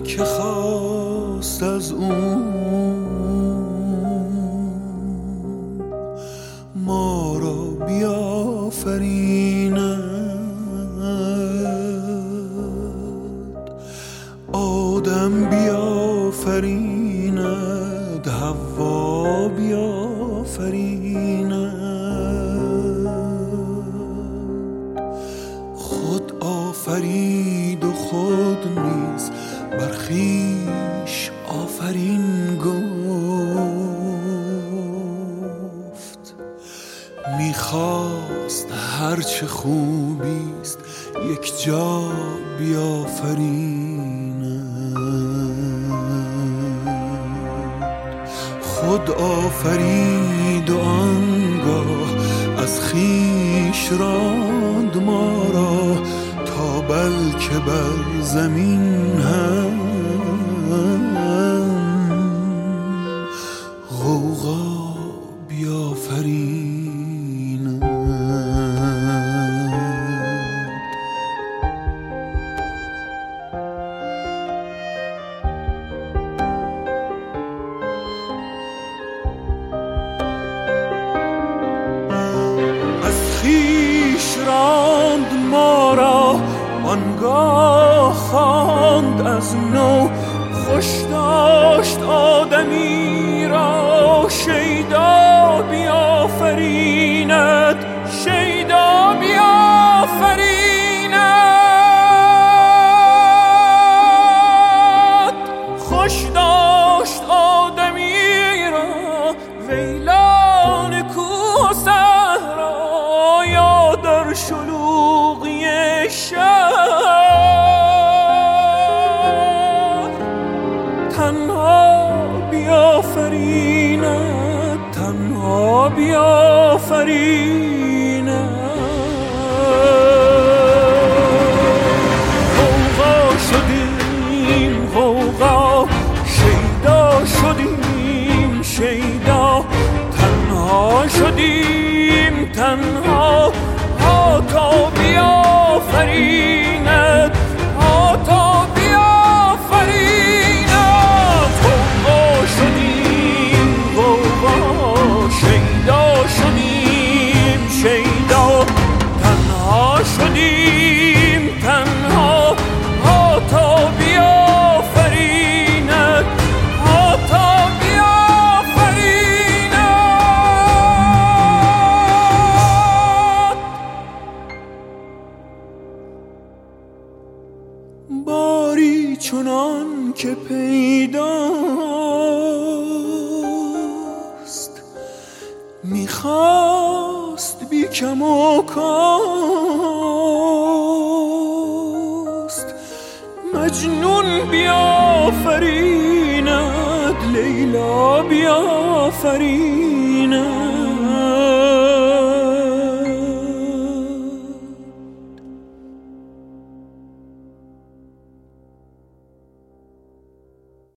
که خواست از اون ما را بیافریند، آدم بیافریند، حوا بیافریند، خود آفرید و خود نیز بر خویش آفرین گفت. میخواست هرچه خوبیست یک جا بیافریند، خود آفرید و آنگاه از خویش راند ما را تا بلکه بر زمین هم غوغا بیافریند. از خویش راند ما را آنگاه خواند از نو، خوش داشت آدمی را شیدا بیافریند، شیدا بیافریند. خوش داشت آدمی را ویلان کوه و صحرا، یا در شلوغی شهر تنها بیافریند، تنها بیافریند. غوغا شدیم غوغا، شیدا شدیم شیدا، تنها شدیم تنها، ها تا بیافریند، ها تا بیافریند. غوغا شدیم غوغا، شیدا شدیم شیدا، تنها شدیم تنها، ها تا بیافریند، ها تا بیافریند. باری چنان که پیداست میخواست بی کم و کاست مجنون بیافریند، لیلا بیافریند.